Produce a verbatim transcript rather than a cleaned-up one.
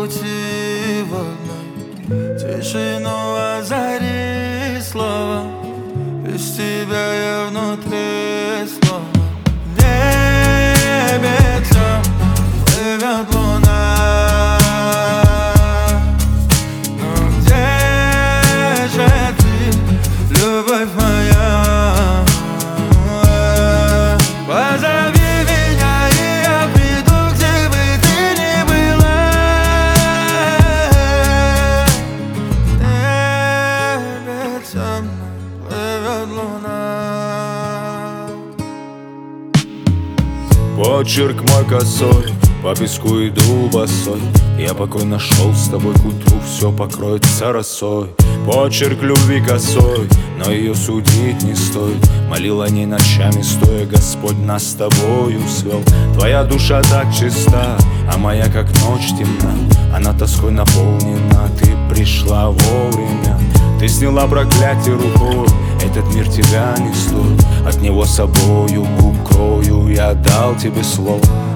пути в одной тишину озари слова. Без тебя я внутри словно в небе темном плывет луна. Но где же ты, любовь моя? Позови меня, и я приду, где бы ты ни была. В небе темном плывет луна. Почерк мой косой, по песку иду босой. Я покой нашел, с тобой к утру все покроется росой. Почерк любви косой, но ее судить не стоит. Молил о ней ночами стоя, Господь нас с тобою свел. Твоя душа так чиста, а моя как ночь темна. Она тоской наполнена, ты пришла вовремя. Ты сняла проклятие рукой, этот мир тебя не стоит. От него собою губ крою, я дал тебе слово.